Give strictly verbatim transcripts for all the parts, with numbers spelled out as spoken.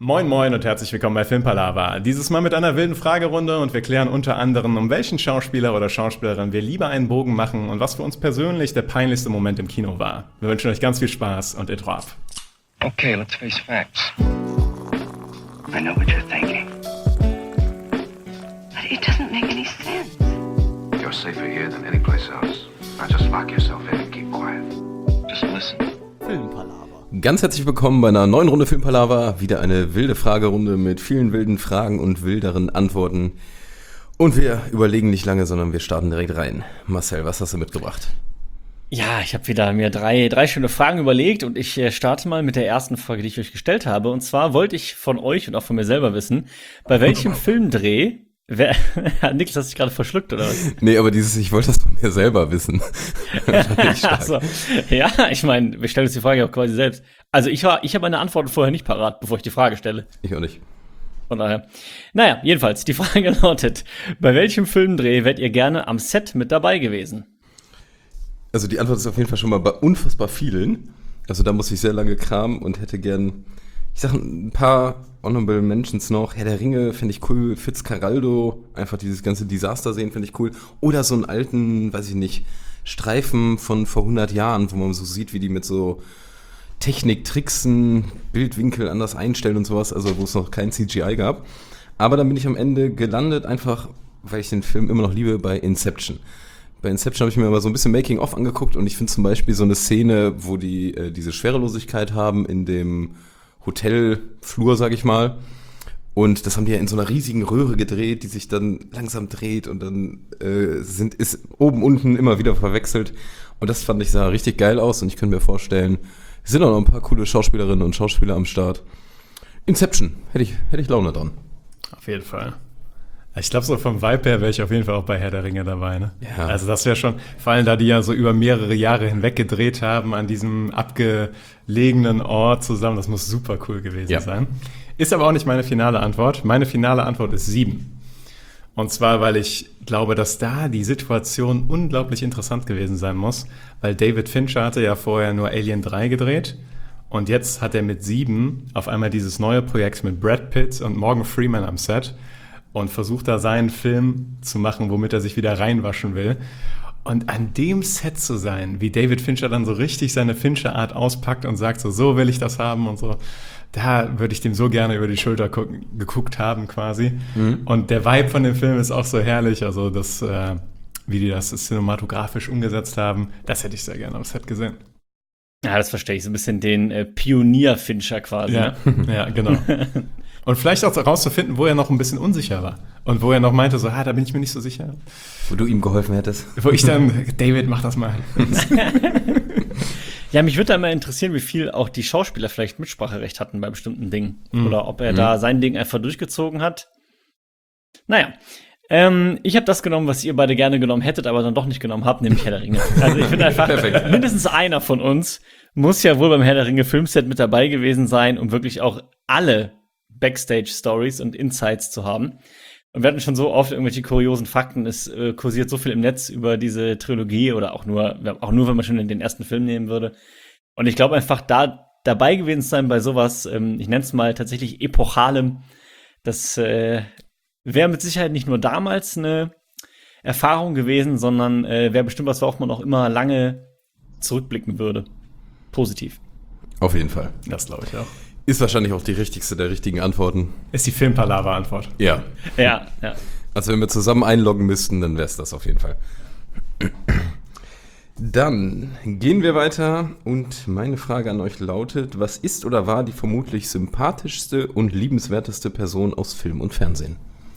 Moin Moin und herzlich willkommen bei Filmpalava. Dieses Mal mit einer wilden Fragerunde und wir klären unter anderem, um welchen Schauspieler oder Schauspielerin wir lieber einen Bogen machen und was für uns persönlich der peinlichste Moment im Kino war. Wir wünschen euch ganz viel Spaß und Intro ab. Okay, let's face facts. I know what you're thinking. But it doesn't make any sense. You're safer here than any place else. Now just lock yourself in and keep quiet. Just listen. Filmpalava. Ganz herzlich willkommen bei einer neuen Runde Filmpalava. Wieder eine wilde Fragerunde mit vielen wilden Fragen und wilderen Antworten. Und wir überlegen nicht lange, sondern wir starten direkt rein. Marcel, was hast du mitgebracht? Ja, ich habe wieder mir drei, drei schöne Fragen überlegt und ich äh, starte mal mit der ersten Frage, die ich euch gestellt habe. Und zwar wollte ich von euch und auch von mir selber wissen, bei welchem Filmdreh Wer, Niklas, hast du dich gerade verschluckt, oder was? Nee, aber dieses, ich wollte das von mir selber wissen. Also, ja, ich meine, wir stellen uns die Frage auch quasi selbst. Also ich war, ich habe meine Antworten vorher nicht parat, bevor ich die Frage stelle. Ich auch nicht. Von daher. Naja, jedenfalls, die Frage lautet, bei welchem Filmdreh wärt ihr gerne am Set mit dabei gewesen? Also die Antwort ist auf jeden Fall schon mal bei unfassbar vielen. Also da muss ich sehr lange kramen und hätte gern, ich sag ein paar Honorable Mentions noch. Herr der Ringe finde ich cool. Fitzcarraldo, einfach dieses ganze Desaster sehen finde ich cool. Oder so einen alten, weiß ich nicht, Streifen von vor hundert Jahren, wo man so sieht, wie die mit so Technik tricksen, Bildwinkel anders einstellen und sowas, also wo es noch kein C G I gab. Aber dann bin ich am Ende gelandet, einfach, weil ich den Film immer noch liebe, bei Inception. Bei Inception habe ich mir mal so ein bisschen Making-of angeguckt und ich finde zum Beispiel so eine Szene, wo die äh, diese Schwerelosigkeit haben in dem Hotelflur, sag ich mal. Und das haben die ja in so einer riesigen Röhre gedreht, die sich dann langsam dreht und dann äh, sind, ist oben, unten immer wieder verwechselt. Und das fand ich, sah richtig geil aus und ich könnte mir vorstellen, es sind auch noch ein paar coole Schauspielerinnen und Schauspieler am Start. Inception, hätte ich, hätte ich Laune dran. Auf jeden Fall. Ich glaube, so vom Vibe her wäre ich auf jeden Fall auch bei Herr der Ringe dabei, ne? Ja. Also das wäre schon, vor allem da die ja so über mehrere Jahre hinweg gedreht haben an diesem abgelegenen Ort zusammen, das muss super cool gewesen Ja. sein. Ist aber auch nicht meine finale Antwort. Meine finale Antwort ist sieben. Und zwar, weil ich glaube, dass da die Situation unglaublich interessant gewesen sein muss, weil David Fincher hatte ja vorher nur Alien drei gedreht und jetzt hat er mit sieben auf einmal dieses neue Projekt mit Brad Pitt und Morgan Freeman am Set und versucht da seinen Film zu machen, womit er sich wieder reinwaschen will. Und an dem Set zu sein, wie David Fincher dann so richtig seine Fincher-Art auspackt und sagt so, so will ich das haben und so, da würde ich dem so gerne über die Schulter gucken, geguckt haben quasi. Mhm. Und der Vibe von dem Film ist auch so herrlich, also das, äh, wie die das cinematografisch umgesetzt haben, das hätte ich sehr gerne am Set gesehen. Ja, das verstehe ich, so ein bisschen den äh, Pionier-Fincher quasi. Ja, Ne? ja, genau. Und vielleicht auch herauszufinden, wo er noch ein bisschen unsicher war. Und wo er noch meinte, so, ah, da bin ich mir nicht so sicher. Wo du ihm geholfen hättest. Wo ich dann, David, mach das mal. Ja, mich würde da mal interessieren, wie viel auch die Schauspieler vielleicht Mitspracherecht hatten bei bestimmten Dingen. Mhm. Oder ob er Mhm. da sein Ding einfach durchgezogen hat. Naja, ähm, ich habe das genommen, was ihr beide gerne genommen hättet, aber dann doch nicht genommen habt, nämlich Herr der Ringe. Also ich finde einfach, Perfekt. mindestens einer von uns muss ja wohl beim Herr der Ringe Filmset mit dabei gewesen sein, um wirklich auch alle Backstage-Stories und Insights zu haben. Und wir hatten schon so oft irgendwelche kuriosen Fakten. Es äh, kursiert so viel im Netz über diese Trilogie oder auch nur, auch nur, wenn man schon in den ersten Film nehmen würde. Und ich glaube einfach, da dabei gewesen zu sein bei sowas, ähm, ich nenne es mal tatsächlich Epochalem, das äh, wäre mit Sicherheit nicht nur damals eine Erfahrung gewesen, sondern äh, wäre bestimmt was, worauf man auch immer lange zurückblicken würde. Positiv. Auf jeden Fall. Das glaube ich auch. Ist wahrscheinlich auch die richtigste der richtigen Antworten. Ist die Filmpalava-Antwort. Ja. Ja, ja. Also wenn wir zusammen einloggen müssten, dann wäre es das auf jeden Fall. Dann gehen wir weiter und meine Frage an euch lautet, was ist oder war die vermutlich sympathischste und liebenswerteste Person aus Film und Fernsehen?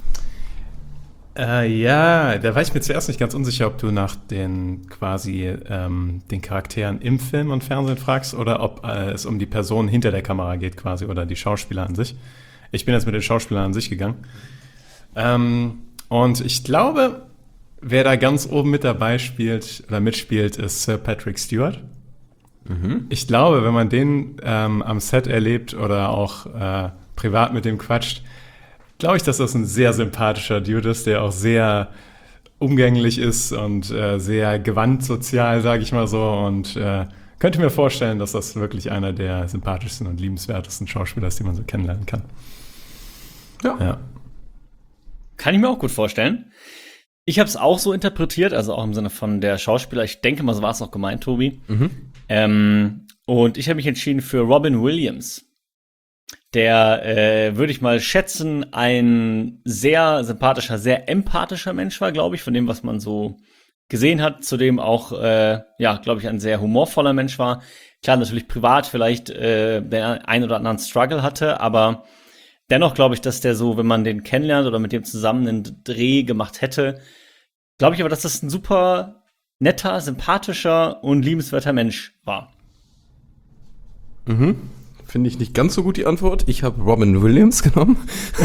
Äh, ja, da war ich mir zuerst nicht ganz unsicher, ob du nach den quasi ähm, den Charakteren im Film und Fernsehen fragst oder ob äh, es um die Person hinter der Kamera geht quasi oder die Schauspieler an sich. Ich bin jetzt mit den Schauspielern an sich gegangen. Ähm, und ich glaube, wer da ganz oben mit dabei spielt oder mitspielt, ist Sir Patrick Stewart. Mhm. Ich glaube, wenn man den ähm, am Set erlebt oder auch äh, privat mit dem quatscht, glaube ich, dass das ein sehr sympathischer Dude ist, der auch sehr umgänglich ist und äh, sehr gewandt sozial, sage ich mal so, und äh, könnte mir vorstellen, dass das wirklich einer der sympathischsten und liebenswertesten Schauspieler ist, die man so kennenlernen kann. Ja. Ja. Kann ich mir auch gut vorstellen. Ich habe es auch so interpretiert, also auch im Sinne von der Schauspieler. Ich denke mal, so war es auch gemeint, Tobi. Mhm. Ähm, und ich habe mich entschieden für Robin Williams. Der, äh, würde ich mal schätzen, ein sehr sympathischer, sehr empathischer Mensch war, glaube ich, von dem, was man so gesehen hat. Zudem auch, äh, ja, glaube ich, ein sehr humorvoller Mensch war. Klar, natürlich privat vielleicht äh, der ein oder anderen Struggle hatte, aber dennoch glaube ich, dass der so, wenn man den kennenlernt oder mit dem zusammen einen Dreh gemacht hätte, glaube ich aber, dass das ein super netter, sympathischer und liebenswerter Mensch war. Mhm. Finde ich nicht ganz so gut die Antwort. Ich habe Robin Williams genommen.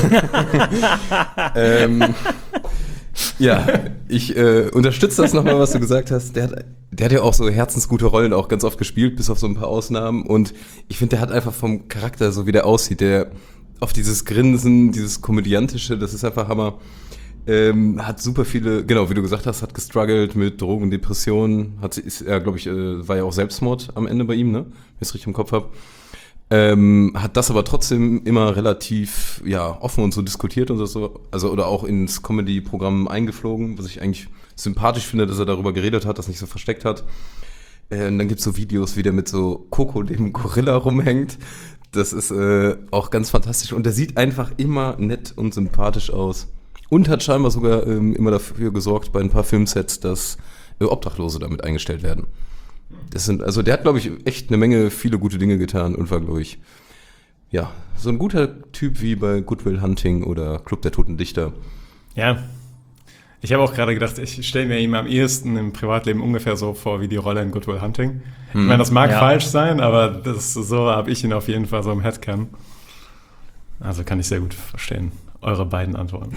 ähm, ja, ich äh, unterstütze das nochmal, was du gesagt hast. Der hat, der hat ja auch so herzensgute Rollen auch ganz oft gespielt, bis auf so ein paar Ausnahmen. Und ich finde, der hat einfach vom Charakter, so wie der aussieht, der auf dieses Grinsen, dieses Komödiantische, das ist einfach Hammer. Ähm, hat super viele, genau, wie du gesagt hast, hat gestruggelt mit Drogen, Depressionen. Hat, ist, ja, glaube ich, äh, war ja auch Selbstmord am Ende bei ihm, ne? Wenn ich es richtig im Kopf habe. Ähm, hat das aber trotzdem immer relativ ja offen und so diskutiert und so, also oder auch ins Comedy-Programm eingeflogen, was ich eigentlich sympathisch finde, dass er darüber geredet hat, das nicht so versteckt hat. Äh, und dann gibt's so Videos, wie der mit so Coco, dem Gorilla, rumhängt. Das ist äh, auch ganz fantastisch und der sieht einfach immer nett und sympathisch aus. Und hat scheinbar sogar ähm, immer dafür gesorgt bei ein paar Filmsets, dass äh, Obdachlose damit eingestellt werden. Das sind, also der hat, glaube ich, echt eine Menge, viele gute Dinge getan und war, glaube ich, ja, so ein guter Typ wie bei Good Will Hunting oder Club der Toten Dichter. Ja. Ich habe auch gerade gedacht, ich stelle mir ihn am ehesten im Privatleben ungefähr so vor wie die Rolle in Good Will Hunting. Hm. Ich meine, das mag Ja. falsch sein, aber das, so habe ich ihn auf jeden Fall so im Headcan. Also kann ich sehr gut verstehen, eure beiden Antworten.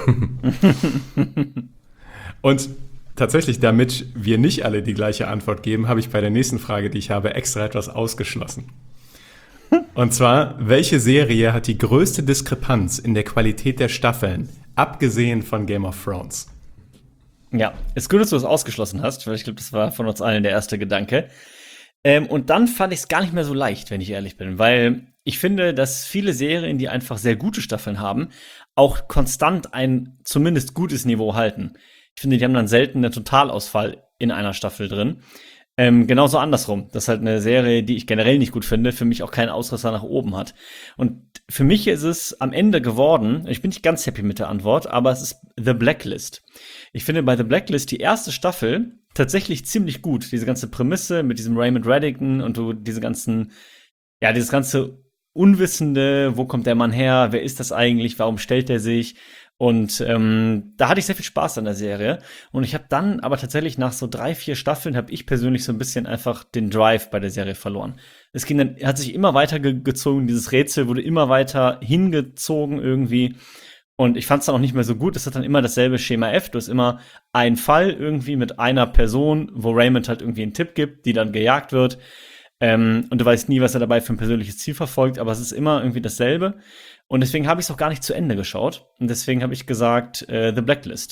Und tatsächlich, damit wir nicht alle die gleiche Antwort geben, habe ich bei der nächsten Frage, die ich habe, extra etwas ausgeschlossen. Und zwar, welche Serie hat die größte Diskrepanz in der Qualität der Staffeln, abgesehen von Game of Thrones? Ja, ist gut, dass du das ausgeschlossen hast, weil ich glaube, das war von uns allen der erste Gedanke. Ähm, und dann fand ich es gar nicht mehr so leicht, wenn ich ehrlich bin, weil ich finde, dass viele Serien, die einfach sehr gute Staffeln haben, auch konstant ein zumindest gutes Niveau halten. Ich finde, die haben dann selten einen Totalausfall in einer Staffel drin. Ähm, genauso andersrum. Das ist halt eine Serie, die ich generell nicht gut finde, für mich auch keinen Ausreißer nach oben hat. Und für mich ist es am Ende geworden, ich bin nicht ganz happy mit der Antwort, aber es ist The Blacklist. Ich finde bei The Blacklist die erste Staffel tatsächlich ziemlich gut. Diese ganze Prämisse mit diesem Raymond Reddington und so diese ganzen, ja, dieses ganze Unwissende, wo kommt der Mann her, wer ist das eigentlich, warum stellt er sich? Und ähm, da hatte ich sehr viel Spaß an der Serie. Und ich habe dann aber tatsächlich nach so drei, vier Staffeln habe ich persönlich so ein bisschen einfach den Drive bei der Serie verloren. Es ging dann, hat sich immer weiter ge- gezogen, dieses Rätsel wurde immer weiter hingezogen irgendwie. Und ich fand es dann auch nicht mehr so gut. Es hat dann immer dasselbe Schema F. Du hast immer einen Fall irgendwie mit einer Person, wo Raymond halt irgendwie einen Tipp gibt, die dann gejagt wird. Ähm, und du weißt nie, was er dabei für ein persönliches Ziel verfolgt, aber es ist immer irgendwie dasselbe. Und deswegen habe ich es auch gar nicht zu Ende geschaut. Und deswegen habe ich gesagt, äh, The Blacklist.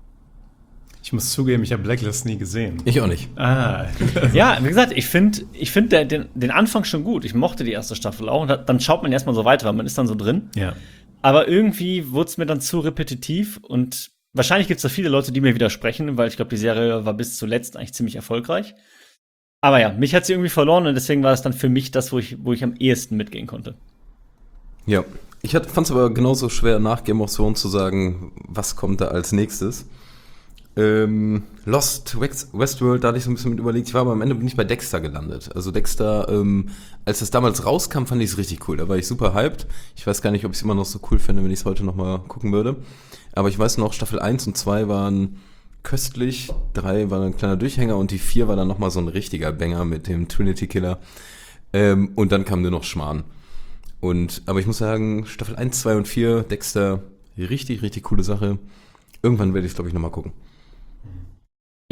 Ich muss zugeben, ich habe Blacklist nie gesehen. Ich auch nicht. Ah, Ja, wie gesagt, ich finde ich find der- den, den Anfang schon gut. Ich mochte die erste Staffel auch. Und da, dann schaut man erstmal so weiter, weil man ist dann so drin. ja. Aber irgendwie wurde es mir dann zu repetitiv. Und wahrscheinlich gibt es da viele Leute, die mir widersprechen, weil ich glaube, die Serie war bis zuletzt eigentlich ziemlich erfolgreich. Aber ja, mich hat sie irgendwie verloren und deswegen war es dann für mich das, wo ich, wo ich am ehesten mitgehen konnte. Ja. Ich fand es aber genauso schwer, nach Game of Thrones zu sagen, was kommt da als nächstes. Ähm, Lost, West, Westworld, da hatte ich so ein bisschen mit überlegt. Ich war aber am Ende nicht bei Dexter gelandet. Also Dexter, ähm, als das damals rauskam, fand ich es richtig cool. Da war ich super hyped. Ich weiß gar nicht, ob ich es immer noch so cool finde, wenn ich es heute noch mal gucken würde. Aber ich weiß noch, Staffel eins und zwei waren köstlich. drei war ein kleiner Durchhänger und die vier war dann noch mal so ein richtiger Banger mit dem Trinity Killer. Ähm, und dann kam nur noch Schmarrn. Und, aber ich muss sagen, Staffel eins, zwei und vier, Dexter, richtig, richtig coole Sache. Irgendwann werde ich es, glaube ich, nochmal gucken. Ich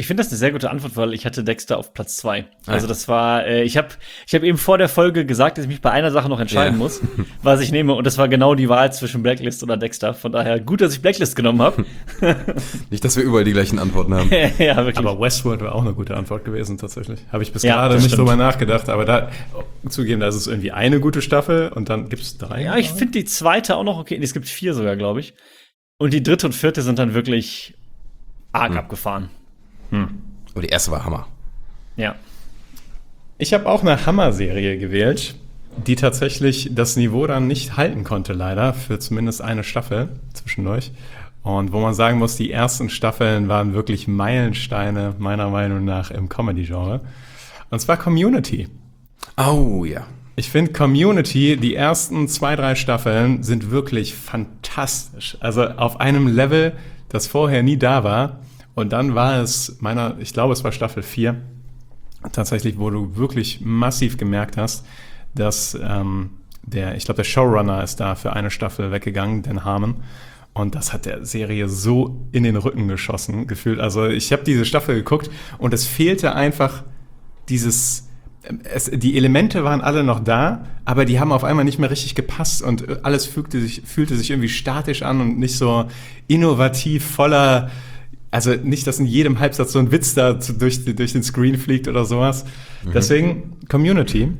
finde das eine sehr gute Antwort, weil ich hatte Dexter auf Platz zwei. Also das war, äh, ich habe ich hab eben vor der Folge gesagt, dass ich mich bei einer Sache noch entscheiden Ja. muss, was ich nehme. Und das war genau die Wahl zwischen Blacklist oder Dexter. Von daher gut, dass ich Blacklist genommen habe. Nicht, dass wir überall die gleichen Antworten haben. Ja, wirklich. Aber Westworld wäre auch eine gute Antwort gewesen, tatsächlich. Habe ich bis Ja, gerade das nicht stimmt. drüber nachgedacht, aber da zugeben, da ist es irgendwie eine gute Staffel und dann gibt es drei. Ja, ich finde die zweite auch noch okay. Es gibt vier sogar, glaube ich. Und die dritte und vierte sind dann wirklich arg abgefahren. Aber die erste war Hammer. Ja. Ich habe auch eine Hammer-Serie gewählt, die tatsächlich das Niveau dann nicht halten konnte, leider, für zumindest eine Staffel zwischendurch. Und wo man sagen muss, die ersten Staffeln waren wirklich Meilensteine, meiner Meinung nach, im Comedy-Genre. Und zwar Community. Oh, ja. Ich finde Community, die ersten zwei, drei Staffeln sind wirklich fantastisch. Also auf einem Level, das vorher nie da war. Und dann war es meiner, ich glaube, es war Staffel vier, tatsächlich, wo du wirklich massiv gemerkt hast, dass ähm, der, ich glaube, der Showrunner ist da für eine Staffel weggegangen, Dan Harmon. Und das hat der Serie so in den Rücken geschossen, gefühlt. Also ich habe diese Staffel geguckt und es fehlte einfach dieses... Es, die Elemente waren alle noch da, aber die haben auf einmal nicht mehr richtig gepasst und alles fügte sich, fühlte sich irgendwie statisch an und nicht so innovativ, voller, also nicht, dass in jedem Halbsatz so ein Witz da zu, durch, durch den Screen fliegt oder sowas. Mhm. Deswegen Community.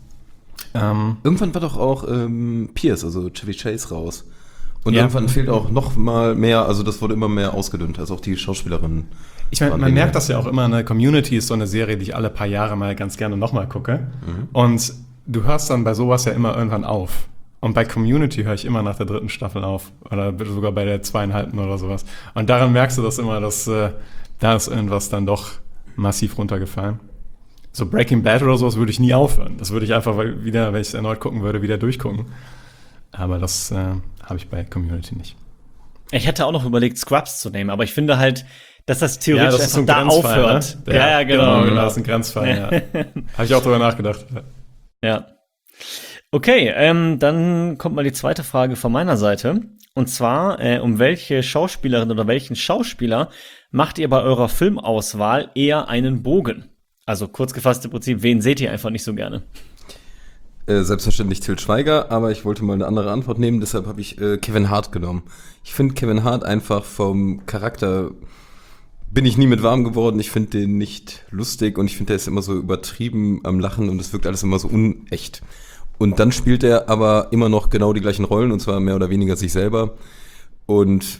Ähm, Irgendwann war doch auch ähm, Pierce, also Chevy Chase, raus. Und Ja. irgendwann fehlt auch noch mal mehr, also das wurde immer mehr ausgedünnt, also auch die Schauspielerinnen. Ich meine, waren man weniger. merkt das ja auch immer, eine Community ist so eine Serie, die ich alle paar Jahre mal ganz gerne nochmal gucke. Und du hörst dann bei sowas ja immer irgendwann auf. Und bei Community höre ich immer nach der dritten Staffel auf. Oder sogar bei der zweieinhalbten oder sowas. Und daran merkst du das immer, dass äh, da ist irgendwas dann doch massiv runtergefallen. So Breaking Bad oder sowas würde ich nie aufhören. Das würde ich einfach wieder, wenn ich es erneut gucken würde, wieder durchgucken. Aber das äh, habe ich bei Community nicht. Ich hätte auch noch überlegt, Scrubs zu nehmen, aber ich finde halt, dass das theoretisch das ist so einfach ein da Grenzfall, aufhört. ne? Ja, ja, genau. genau. Das ist ein Grenzfall, ja. Habe ich auch drüber nachgedacht. Ja. Okay, ähm, dann kommt mal die zweite Frage von meiner Seite. Und zwar, äh, um welche Schauspielerin oder welchen Schauspieler macht ihr bei eurer Filmauswahl eher einen Bogen? Also kurz gefasst im Prinzip, wen seht ihr einfach nicht so gerne? Äh, selbstverständlich Til Schweiger, aber ich wollte mal eine andere Antwort nehmen, deshalb habe ich äh, Kevin Hart genommen. Ich finde Kevin Hart einfach vom Charakter, bin ich nie mit warm geworden, ich finde den nicht lustig und ich finde, der ist immer so übertrieben am Lachen und es wirkt alles immer so unecht. Und dann spielt er aber immer noch genau die gleichen Rollen und zwar mehr oder weniger sich selber und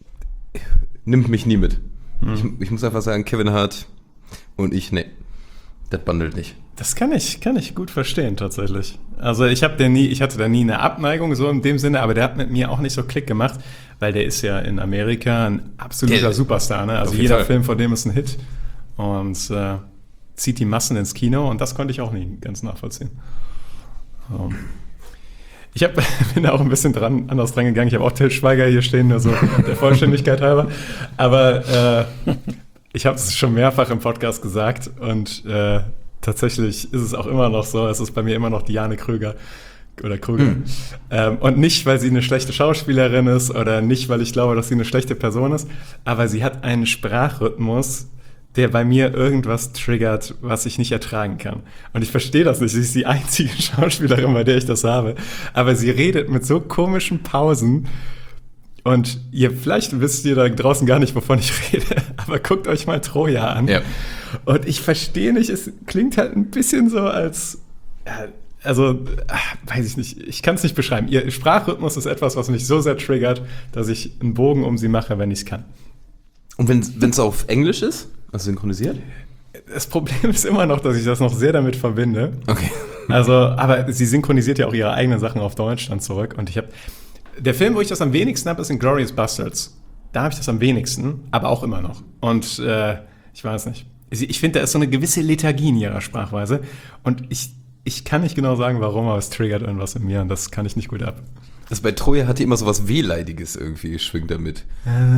nimmt mich nie mit. Hm. Ich, ich muss einfach sagen, Kevin Hart und ich, nee, das bandelt nicht. Das kann ich, kann ich gut verstehen, tatsächlich. Also ich habe den nie, ich hatte da nie eine Abneigung, so in dem Sinne, aber der hat mit mir auch nicht so Klick gemacht, weil der ist ja in Amerika ein absoluter Der- Superstar, ne? Also auf jeden jeder Fall. Film von dem ist ein Hit und äh, zieht die Massen ins Kino und das konnte ich auch nie ganz nachvollziehen. So. Ich hab, bin da auch ein bisschen dran, anders dran gegangen. Ich habe auch Til Schweiger hier stehen, nur so der Vollständigkeit halber. Aber äh, ich habe es schon mehrfach im Podcast gesagt und äh, tatsächlich ist es auch immer noch so, es ist bei mir immer noch Diane Krüger oder Krüger. Mhm. Ähm, und nicht, weil sie eine schlechte Schauspielerin ist oder nicht, weil ich glaube, dass sie eine schlechte Person ist, aber sie hat einen Sprachrhythmus, der bei mir irgendwas triggert, was ich nicht ertragen kann. Und ich verstehe das nicht. Sie ist die einzige Schauspielerin, bei der ich das habe. Aber sie redet mit so komischen Pausen. Und ihr, vielleicht wisst ihr da draußen gar nicht, wovon ich rede, aber guckt euch mal Troja an. Ja. Und ich verstehe nicht, es klingt halt ein bisschen so als, ja, also, ach, weiß ich nicht, ich kann es nicht beschreiben. Ihr Sprachrhythmus ist etwas, was mich so sehr triggert, dass ich einen Bogen um sie mache, wenn ich es kann. Und wenn es auf Englisch ist, also synchronisiert? Das Problem ist immer noch, dass ich das noch sehr damit verbinde. Okay. Also, aber sie synchronisiert ja auch ihre eigenen Sachen auf Deutsch dann zurück. Und ich habe, der Film, wo ich das am wenigsten habe, ist Inglourious Basterds. Da habe ich das am wenigsten, aber auch immer noch. Und äh, ich weiß nicht. Ich finde, da ist so eine gewisse Lethargie in ihrer Sprachweise. Und ich, ich kann nicht genau sagen, warum, aber es triggert irgendwas in mir und das kann ich nicht gut ab. Das bei Troja hat die immer so was Wehleidiges irgendwie, schwingt damit.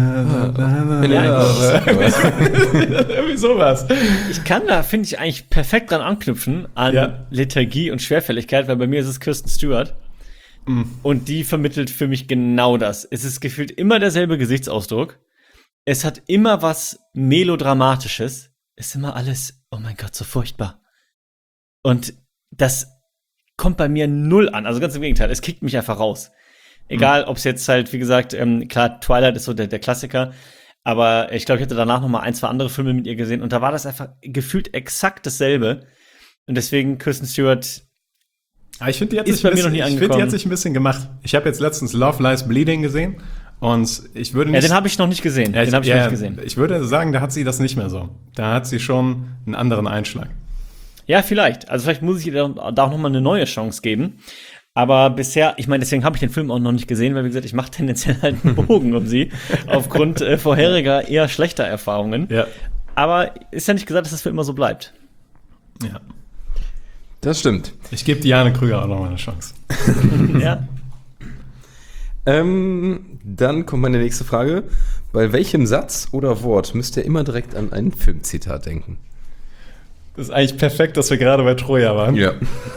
Irgendwie sowas. Ich kann da, finde ich, eigentlich perfekt dran anknüpfen an Ja. Lethargie und Schwerfälligkeit, weil bei mir ist es Kirsten Stewart. Und die vermittelt für mich genau das. Es ist gefühlt immer derselbe Gesichtsausdruck. es hat immer was Melodramatisches. Ist immer alles, oh mein Gott, so furchtbar. Und das kommt bei mir null an. Also ganz im Gegenteil, es kickt mich einfach raus. Egal, ob es jetzt halt, wie gesagt, ähm, klar, Twilight ist so der, der Klassiker, aber ich glaube, ich hatte danach noch mal ein, zwei andere Filme mit ihr gesehen und da war das einfach gefühlt exakt dasselbe. Und deswegen Kristen Stewart Aber ich finde, die hat ist sich bei ein mir noch bisschen- nie ich angekommen. finde, die hat sich ein bisschen gemacht. Ich habe jetzt letztens Love Lies Bleeding gesehen und ich würde Ja, nicht. den habe ich noch nicht gesehen. Ja, den habe ich ja, noch nicht gesehen. Ich würde sagen, da hat sie das nicht mehr so. Da hat sie schon einen anderen Einschlag. Ja, vielleicht. Also vielleicht muss ich ihr da da auch noch mal eine neue Chance geben. Aber bisher, ich meine, deswegen habe ich den Film auch noch nicht gesehen, weil wie gesagt, ich mache tendenziell halt einen Bogen um sie aufgrund äh, vorheriger eher schlechter Erfahrungen. Ja. Aber ist ja nicht gesagt, dass das für immer so bleibt. Ja. Das stimmt. Ich gebe Diane Krüger auch noch mal eine Chance. Ja. Ähm, dann kommt meine nächste Frage. Bei welchem Satz oder Wort müsst ihr immer direkt an ein Filmzitat denken? Das ist eigentlich perfekt, dass wir gerade bei Troja waren. Ja.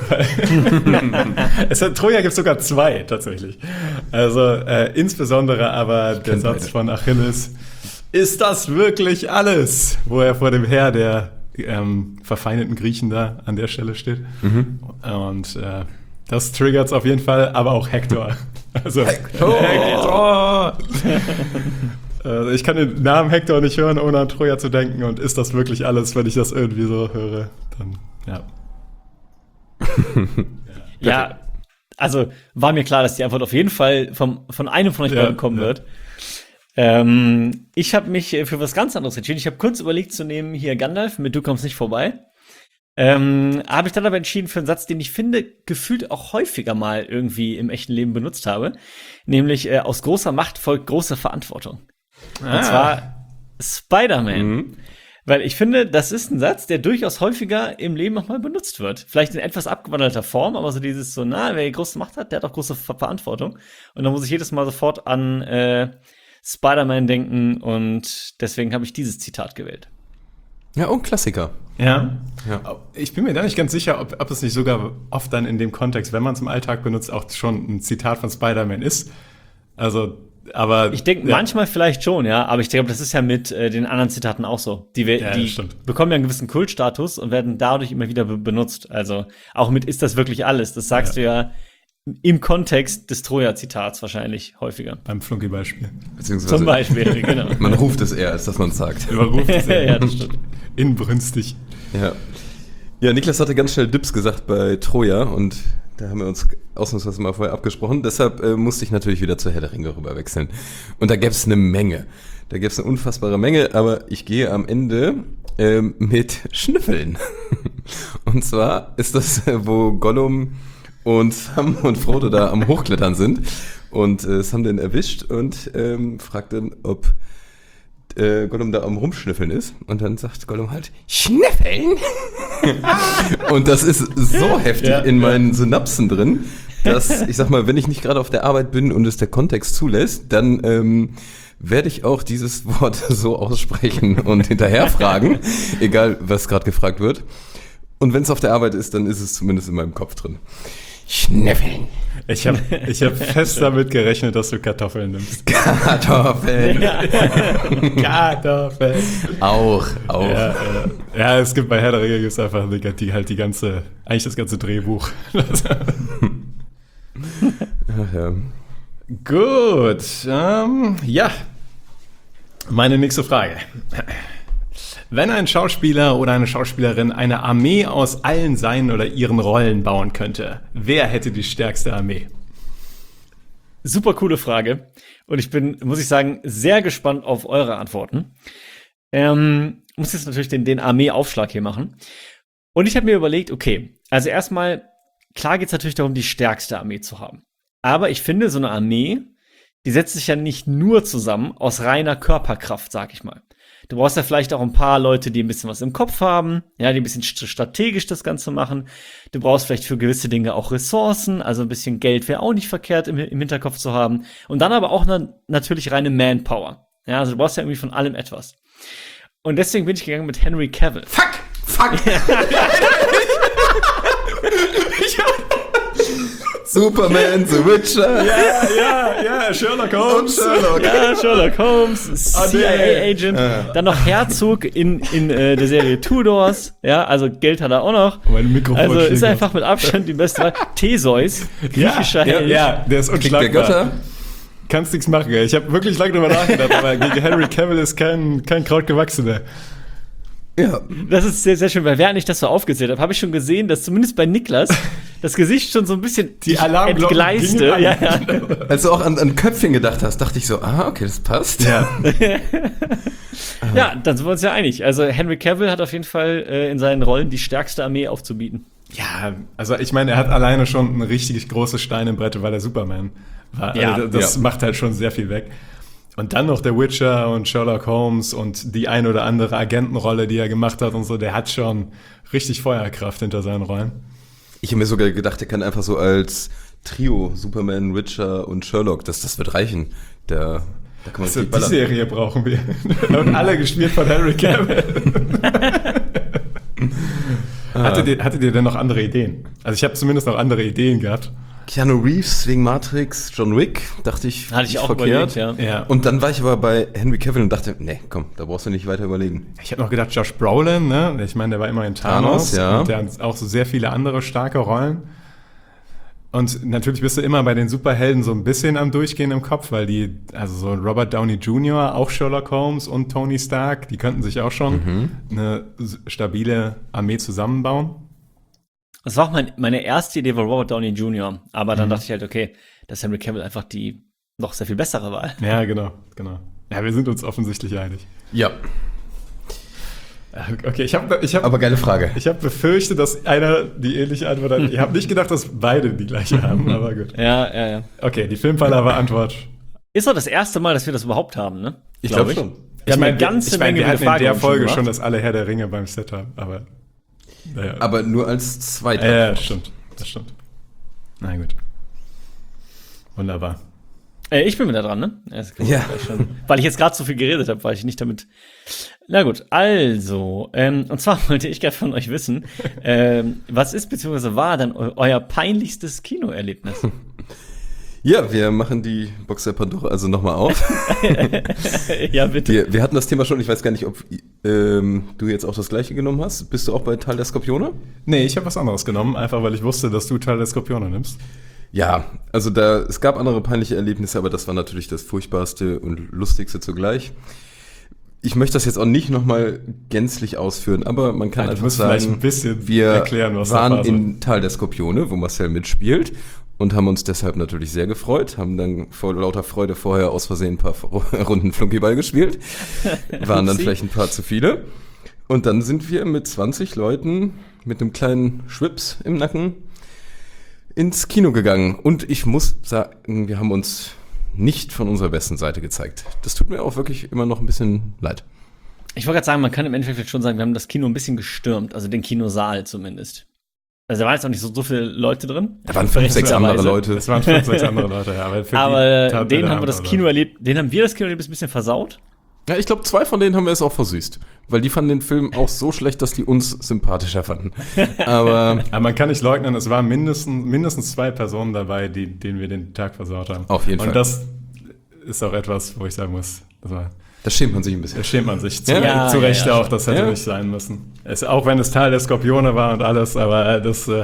Es hat, Troja gibt es sogar zwei, tatsächlich. Also äh, insbesondere aber der kenn Satz beide. von Achilles. Ist das wirklich alles? Wo er vor dem Heer der ähm, verfeindeten Griechen da an der Stelle steht. Und äh, das triggert es auf jeden Fall, aber auch Hector. Also, Hector! Hector! äh, ich kann den Namen Hector nicht hören, ohne an Troja zu denken. Und ist das wirklich alles, wenn ich das irgendwie so höre? Dann, ja. Ja, also war mir klar, dass die Antwort auf jeden Fall vom, von einem von euch Ja, beiden kommen ja. wird. Ähm, ich habe mich äh, für was ganz anderes entschieden. Ich habe kurz überlegt zu nehmen, hier Gandalf mit Du kommst nicht vorbei. Ähm, habe ich dann aber entschieden für einen Satz, den ich finde, gefühlt auch häufiger mal irgendwie im echten Leben benutzt habe. Nämlich, äh, aus großer Macht folgt große Verantwortung. Ah. Und zwar Spider-Man. Mhm. Weil ich finde, das ist ein Satz, der durchaus häufiger im Leben noch mal benutzt wird. Vielleicht in etwas abgewandelter Form, aber so dieses so, na, wer die große Macht hat, der hat auch große Ver Verantwortung. Und da muss ich jedes Mal sofort an äh, Spider-Man denken und deswegen habe ich dieses Zitat gewählt. Ja, und Klassiker. Ja. Ja. Ich bin mir da nicht ganz sicher, ob, ob es nicht sogar oft dann in dem Kontext, wenn man es im Alltag benutzt, auch schon ein Zitat von Spider-Man ist. Also, aber. Ich denke ja. manchmal vielleicht schon, ja, aber ich glaube, das ist ja mit äh, den anderen Zitaten auch so. Die, we- Ja, die das stimmt. bekommen ja einen gewissen Kultstatus und werden dadurch immer wieder be benutzt. Also auch mit Ist das wirklich alles? Das sagst du ja im Kontext des Troja-Zitats wahrscheinlich häufiger. Beim Flunky-Beispiel. Beziehungsweise Zum Beispiel, genau. man ruft es eher, als dass man es sagt. Überruft es ja. Ja, das stimmt. Inbrünstig. Ja. Ja, Niklas hatte ganz schnell Dips gesagt bei Troja und da haben wir uns ausnahmsweise mal vorher abgesprochen. Deshalb äh, musste ich natürlich wieder zur Herr der Ringe rüber wechseln. Und da gäbe es eine Menge. Da gäbe es eine unfassbare Menge, aber ich gehe am Ende ähm, mit Schnüffeln. Und zwar ist das, äh, wo Gollum und Sam und Frodo da am Hochklettern sind. Und äh, Sam den erwischt und ähm, fragt dann, ob äh, Gollum da am Rumschnüffeln ist. Und dann sagt Gollum halt, Schnüffeln? Und das ist so heftig Ja, in ja. meinen Synapsen drin, dass, ich sag mal, wenn ich nicht gerade auf der Arbeit bin und es der Kontext zulässt, dann ähm, werde ich auch dieses Wort so aussprechen und hinterher fragen, egal was gerade gefragt wird. Und wenn es auf der Arbeit ist, dann ist es zumindest in meinem Kopf drin. Schnüffeln. Ich habe ich hab fest damit gerechnet, dass du Kartoffeln nimmst. Kartoffeln. Kartoffeln. Auch, auch. Ja, ja. ja, es gibt bei Herr der Ringe gibt's einfach die, die, halt die ganze, eigentlich das ganze Drehbuch. Ach, ja. Gut, ähm, ja. Meine nächste Frage. Wenn ein Schauspieler oder eine Schauspielerin eine Armee aus allen seinen oder ihren Rollen bauen könnte, wer hätte die stärkste Armee? Super coole Frage. Und ich bin, muss ich sagen, sehr gespannt auf eure Antworten. Ähm, muss jetzt natürlich den, den Armeeaufschlag hier machen. Und ich habe mir überlegt, okay, also erstmal, klar geht es natürlich darum, die stärkste Armee zu haben. Aber ich finde, so eine Armee, die setzt sich ja nicht nur zusammen aus reiner Körperkraft, sag ich mal. Du brauchst ja vielleicht auch ein paar Leute, die ein bisschen was im Kopf haben, ja, die ein bisschen strategisch das Ganze machen. Du brauchst vielleicht für gewisse Dinge auch Ressourcen, also ein bisschen Geld wäre auch nicht verkehrt im, im Hinterkopf zu haben. Und dann aber auch na, natürlich reine Manpower. Ja, also du brauchst ja irgendwie von allem etwas. Und deswegen bin ich gegangen mit Henry Cavill. Fuck! Fuck! Superman, The Witcher. Ja, ja, ja, Sherlock Holmes. Und Sherlock. Ja, Sherlock Holmes, Ah, C I A-Agent, dann noch Herzog in, in äh, der Serie Tudors, ja, also Geld hat er auch noch. Mein Mikrofon Also ist schlägt einfach mit Abstand die beste Wahl. Theseus, griechischer ja, Held. ja, der ist Krieg der unschlagbar. Götter. Kannst nichts machen, ey. Ich habe wirklich lange drüber nachgedacht, aber gegen Henry Cavill ist kein, kein Kraut gewachsen, ey. Ja. Das ist sehr, sehr schön, weil während ich das so aufgezählt habe, habe ich schon gesehen, dass zumindest bei Niklas das Gesicht schon so ein bisschen Die Alarmglocken entgleiste. gingen an. Ja, ja. Als du auch an, an Köpfchen gedacht hast, dachte ich so, ah, okay, das passt. Ja. ja, dann sind wir uns ja einig. Also Henry Cavill hat auf jeden Fall äh, in seinen Rollen die stärkste Armee aufzubieten. Ja, also ich meine, er hat alleine schon ein richtig großes Stein im Brett, weil er Superman war. Ja. Also das Ja. macht halt schon sehr viel weg. Und dann noch der Witcher und Sherlock Holmes und die ein oder andere Agentenrolle, die er gemacht hat und so, der hat schon richtig Feuerkraft hinter seinen Rollen. Ich habe mir sogar gedacht, er kann einfach so als Trio, Superman, Witcher und Sherlock, das, das wird reichen. Der, da kann man Also richtig die ballern. Serie brauchen wir. Und alle gespielt von Henry Cavill. hattet, ihr, hattet ihr denn noch andere Ideen? Also ich habe zumindest noch andere Ideen gehabt. Keanu Reeves wegen Matrix, John Wick, dachte ich, Hatte ich nicht auch verkehrt. überlegt, ja. Ja. Und dann war ich aber bei Henry Cavill und dachte, nee, komm, da brauchst du nicht weiter überlegen. Ich habe noch gedacht, Josh Brolin, ne? Ich meine, der war immer in Thanos, Thanos, ja. und der hat auch so sehr viele andere starke Rollen. Und natürlich bist du immer bei den Superhelden so ein bisschen am Durchgehen im Kopf, weil die, also so Robert Downey Junior, auch Sherlock Holmes und Tony Stark, die könnten sich auch schon Mhm. eine stabile Armee zusammenbauen. Das war auch mein, meine erste Idee war Robert Downey Junior Aber dann dachte ich halt, okay, das ist Henry Cavill einfach die noch sehr viel bessere Wahl. Ja, genau, genau. Ja, wir sind uns offensichtlich einig. Ja, Okay, ich habe ich hab, aber geile Frage. ich hab befürchtet, dass einer die ähnliche Antwort hat. Ich habe nicht gedacht, dass beide die gleiche haben, aber gut. Ja, ja, ja. Okay, die Filmverlierer-Antwort. Ist doch das erste Mal, dass wir das überhaupt haben, ne? Ich Glaub glaube schon. Wir haben meine, eine ganze ich meine, Menge wir hatten in Fragen der schon Folge gemacht. schon, dass alle Herr der Ringe beim Set haben, aber naja. Aber nur als zweiter. Ja, ja, das stimmt, das stimmt. Na gut. Wunderbar. Äh, ich bin wieder dran, ne? Das kann ich Ja. gleich schon. Weil ich jetzt gerade so viel geredet habe, weil ich nicht damit. Na gut, also, ähm, und zwar wollte ich gerne von euch wissen, ähm, was ist bzw. war dann eu euer peinlichstes Kinoerlebnis? Ja, wir machen die Box der Pandora also nochmal auf. Ja, bitte. Wir, wir hatten das Thema schon, ich weiß gar nicht, ob ähm, du jetzt auch das gleiche genommen hast. Bist du auch bei Tal der Skorpione? Nee, ich habe was anderes genommen, einfach weil ich wusste, dass du Teil der Skorpione nimmst. Ja, also da, es gab andere peinliche Erlebnisse, aber das war natürlich das furchtbarste und lustigste zugleich. Ich möchte das jetzt auch nicht nochmal gänzlich ausführen, aber man kann Ja, du einfach musst sagen, vielleicht ein bisschen wir erklären, was da waren war so. in Tal der Skorpione, wo Marcel mitspielt und haben uns deshalb natürlich sehr gefreut, haben dann vor lauter Freude vorher aus Versehen ein paar Runden Flunkyball gespielt, waren dann Upsi. vielleicht ein paar zu viele und dann sind wir mit zwanzig Leuten mit einem kleinen Schwips im Nacken ins Kino gegangen und ich muss sagen, wir haben uns nicht von unserer besten Seite gezeigt. Das tut mir auch wirklich immer noch ein bisschen leid. Ich wollte gerade sagen, man kann im Endeffekt schon sagen, wir haben das Kino ein bisschen gestürmt, also den Kinosaal zumindest. Also da waren jetzt auch nicht so, so viele Leute drin. Da waren fünf, sechs andere Berechtigterweise. Leute. Es waren fünf, sechs andere Leute, ja. Aber, für die Aber tat mir denen der haben wir das Abend Kino leid. erlebt, denen haben wir das Kinoerlebnis ein bisschen versaut. Ja, ich glaube, zwei von denen haben wir es auch versüßt. Weil die fanden den Film auch so schlecht, dass die uns sympathischer fanden. Aber Aber man kann nicht leugnen, es waren mindestens, mindestens zwei Personen dabei, die, denen wir den Tag versaut haben. Auf jeden Und Fall. das ist auch etwas, wo ich sagen muss, das war, da schämt man sich ein bisschen. da schämt man sich zu, Ja, zu ja, Recht ja, auch, das hätte Ja. nicht sein müssen. Es, auch wenn es Teil der Skorpione war und alles, aber äh, das äh,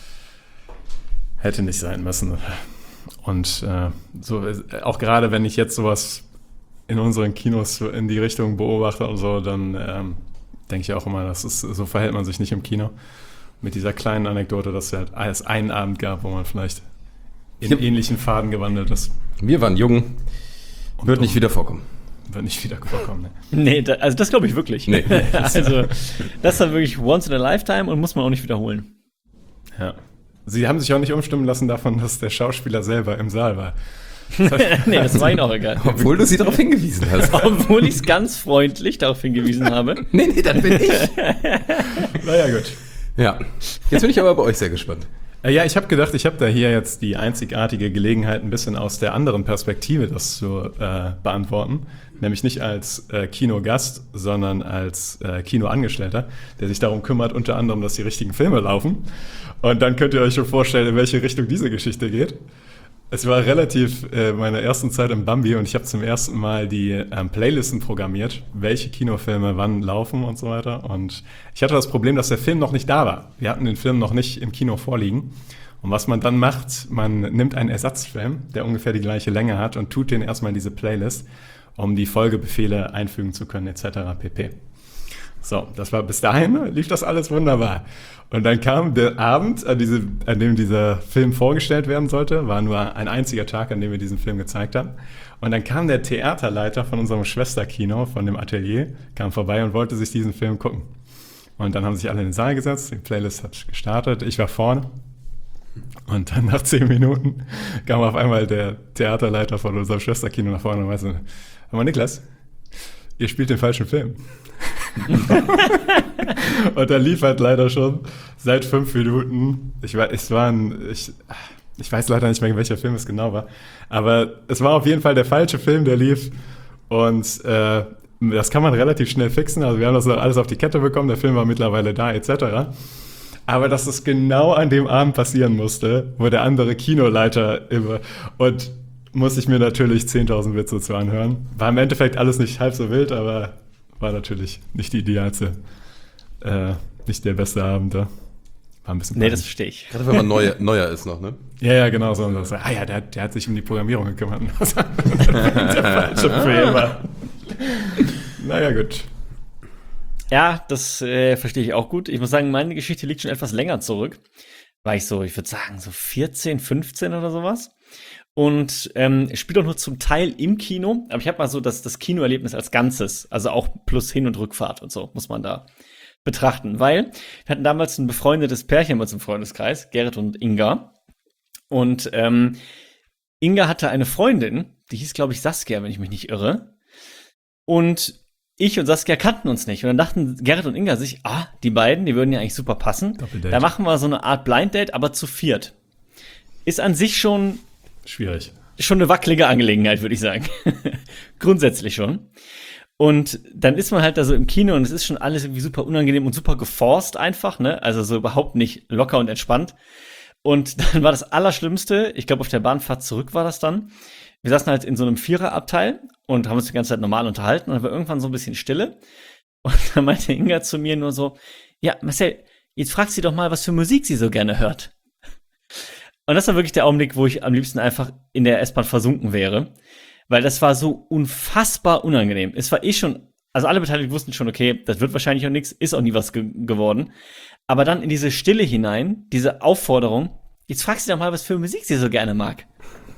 hätte nicht sein müssen. Und äh, so, äh, auch gerade wenn ich jetzt sowas in unseren Kinos so in die Richtung beobachte und so, dann ähm, denke ich auch immer, das ist, so verhält man sich nicht im Kino. Mit dieser kleinen Anekdote, dass es halt es einen Abend gab, wo man vielleicht in Ja. ähnlichen Faden gewandelt ist. Wir waren jung. Wird nicht wieder vorkommen. Wird nicht wieder vorkommen. Ne? Nee, da, also das glaube ich wirklich. Nee. Also das war wirklich once in a lifetime und muss man auch nicht wiederholen. Ja. Sie haben sich auch nicht umstimmen lassen davon, dass der Schauspieler selber im Saal war. Nee, das war ihnen auch egal. Obwohl du sie darauf hingewiesen hast. Obwohl ich es ganz freundlich darauf hingewiesen habe. Nee, nee, dann bin ich. Naja, gut. Ja. Jetzt bin ich aber bei euch sehr gespannt. Äh, Ja, ich habe gedacht, ich habe da hier jetzt die einzigartige Gelegenheit, ein bisschen aus der anderen Perspektive das zu äh, beantworten. Nämlich nicht als äh, Kinogast, sondern als äh, Kinoangestellter, der sich darum kümmert, unter anderem, dass die richtigen Filme laufen. Und dann könnt ihr euch schon vorstellen, in welche Richtung diese Geschichte geht. Es war relativ äh, meiner ersten Zeit im Bambi und ich habe zum ersten Mal die ähm, Playlisten programmiert, welche Kinofilme wann laufen und so weiter. Und ich hatte das Problem, dass der Film noch nicht da war. Wir hatten den Film noch nicht im Kino vorliegen. Und was man dann macht, man nimmt einen Ersatzfilm, der ungefähr die gleiche Länge hat und tut den erstmal in diese Playlist, um die Folgebefehle einfügen zu können, et cetera pp. So, das war bis dahin, lief das alles wunderbar. Und dann kam der Abend, an, diese, an dem dieser Film vorgestellt werden sollte, war nur ein einziger Tag, an dem wir diesen Film gezeigt haben. Und dann kam der Theaterleiter von unserem Schwesterkino, von dem Atelier, kam vorbei und wollte sich diesen Film gucken. Und dann haben sich alle in den Saal gesetzt, die Playlist hat gestartet, ich war vorne. Und dann nach zehn Minuten kam auf einmal der Theaterleiter von unserem Schwesterkino nach vorne und meinte, hör mal Niklas, ihr spielt den falschen Film. Und da lief halt leider schon seit fünf Minuten, ich weiß, es war ein, ich, ich weiß leider nicht mehr, welcher Film es genau war, aber es war auf jeden Fall der falsche Film, der lief und äh, das kann man relativ schnell fixen, also wir haben das noch alles auf die Kette bekommen, der Film war mittlerweile da, et cetera. Aber dass es genau an dem Abend passieren musste, wo der andere Kinoleiter immer, und musste ich mir natürlich zehntausend Witze zu anhören. War im Endeffekt alles nicht halb so wild, aber war natürlich nicht die idealste, äh, nicht der beste Abend da. War ein bisschen Nee, peinlich. das verstehe ich. Gerade wenn man neuer, neuer ist noch, ne? Ja, ja, genau so. Und das, ah ja, der, der hat sich um die Programmierung gekümmert. Der falsche Film war. Naja, gut. Ja, das äh, verstehe ich auch gut. Ich muss sagen, meine Geschichte liegt schon etwas länger zurück. War ich so, ich würde sagen, so vierzehn, fünfzehn oder sowas. Und ähm, ich spiele auch nur zum Teil im Kino. Aber ich habe mal so das, das Kinoerlebnis als Ganzes, also auch plus Hin- und Rückfahrt und so, muss man da betrachten. Weil wir hatten damals ein befreundetes Pärchen bei uns im Freundeskreis, Gerrit und Inga. Und ähm, Inga hatte eine Freundin, die hieß, glaube ich, Saskia, wenn ich mich nicht irre. Und ich und Saskia kannten uns nicht. Und dann dachten Gerrit und Inga sich, ah, die beiden, die würden ja eigentlich super passen. Doppeldate. Da machen wir so eine Art Blind Date, aber zu viert. Ist an sich schon, Schwierig. schon eine wackelige Angelegenheit, würde ich sagen. Grundsätzlich schon. Und dann ist man halt da so im Kino und es ist schon alles irgendwie super unangenehm und super geforst einfach, ne? Also so überhaupt nicht locker und entspannt. Und dann war das Allerschlimmste, ich glaube auf der Bahnfahrt zurück war das dann. Wir saßen halt in so einem Viererabteil und haben uns die ganze Zeit normal unterhalten und dann war irgendwann so ein bisschen Stille. Und dann meinte Inga zu mir nur so, ja, Marcel, jetzt fragt sie doch mal, was für Musik sie so gerne hört. Und das war wirklich der Augenblick, wo ich am liebsten einfach in der S-Bahn versunken wäre. Weil das war so unfassbar unangenehm. Es war eh schon, also alle Beteiligten wussten schon, okay, das wird wahrscheinlich auch nichts, ist auch nie was ge- geworden. Aber dann in diese Stille hinein, diese Aufforderung, jetzt fragst du doch mal, was für Musik sie so gerne mag.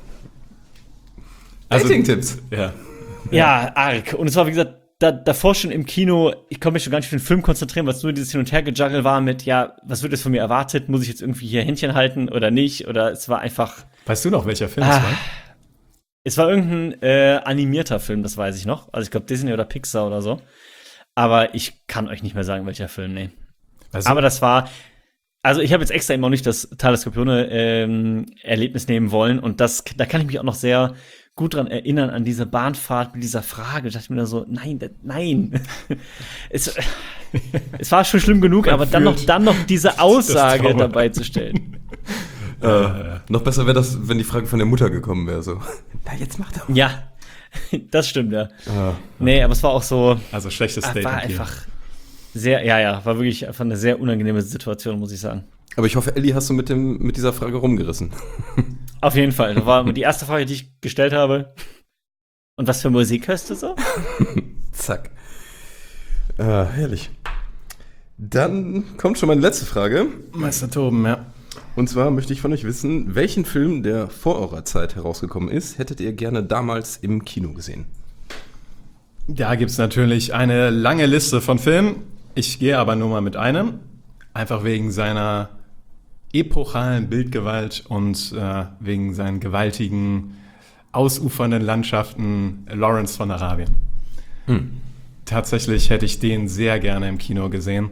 Also, Dating-Tipps. Ja. Ja, arg. Und es war, wie gesagt, da, davor schon im Kino, ich konnte mich schon gar nicht auf den Film konzentrieren, weil es nur dieses Hin- und Her-Gejuggle war mit, ja, was wird jetzt von mir erwartet? Muss ich jetzt irgendwie hier Händchen halten oder nicht? Oder es war einfach, Weißt du noch, welcher Film Ah. es war? es war irgendein äh, animierter Film, das weiß ich noch. Also ich glaube Disney oder Pixar oder so. Aber ich kann euch nicht mehr sagen, welcher Film, nee. Weißt du, Aber das war, also ich habe jetzt extra eben auch nicht das Tal der Skorpione ähm, Erlebnis nehmen wollen und das, da kann ich mich auch noch sehr gut dran erinnern, an diese Bahnfahrt mit dieser Frage. Da dachte ich mir da so, nein, das, nein. es, es war schon schlimm genug, Man aber dann noch, fühlt dann noch diese Aussage Trauma. dabei zu stellen. Äh, noch besser wäre das, wenn die Frage von der Mutter gekommen wäre. So. Na, jetzt mach doch. Ja, das stimmt, ja. Ah. Nee, aber es war auch so, also schlechtes ah, Date. war im Kino. einfach sehr, ja, ja, war wirklich einfach eine sehr unangenehme Situation, muss ich sagen. Aber ich hoffe, Ellie hast du mit, dem, mit dieser Frage rumgerissen. Auf jeden Fall. Das war die erste Frage, die ich gestellt habe. Und was für Musik hörst du so? Zack. Ah, herrlich. Dann kommt schon meine letzte Frage. Meister Toben, ja. Und zwar möchte ich von euch wissen, welchen Film, der vor eurer Zeit herausgekommen ist, hättet ihr gerne damals im Kino gesehen? Da gibt es natürlich eine lange Liste von Filmen. Ich gehe aber nur mal mit einem. Einfach wegen seiner epochalen Bildgewalt und äh, wegen seinen gewaltigen, ausufernden Landschaften. Lawrence von Arabien. Hm. Tatsächlich hätte ich den sehr gerne im Kino gesehen.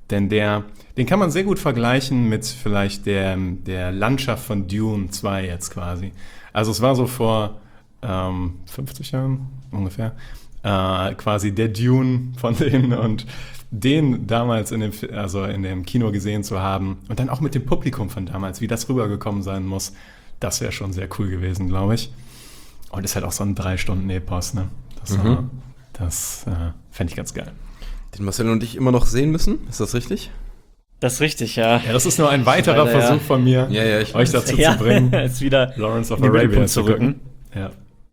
Denn der, den kann man sehr gut vergleichen mit vielleicht der, der Landschaft von Dune zwei jetzt quasi. Also es war so vor ähm, fünfzig Jahren ungefähr, äh, quasi der Dune von denen und den damals in dem, also in dem Kino gesehen zu haben und dann auch mit dem Publikum von damals, wie das rübergekommen sein muss, das wäre schon sehr cool gewesen, glaube ich. Und ist halt auch so ein drei Stunden Epos, ne? Das, Mhm. das äh, fände ich ganz geil. Den Marcel und ich immer noch sehen müssen, ist das richtig? Das ist richtig, ja. Ja, das ist nur ein weiterer Leider, Versuch ja. von mir, Ja, ja, ich euch weiß. dazu ja, zu bringen, ist wieder Lawrence of in den Arabia Mittelpunkt zu zu rücken. gucken. Ja.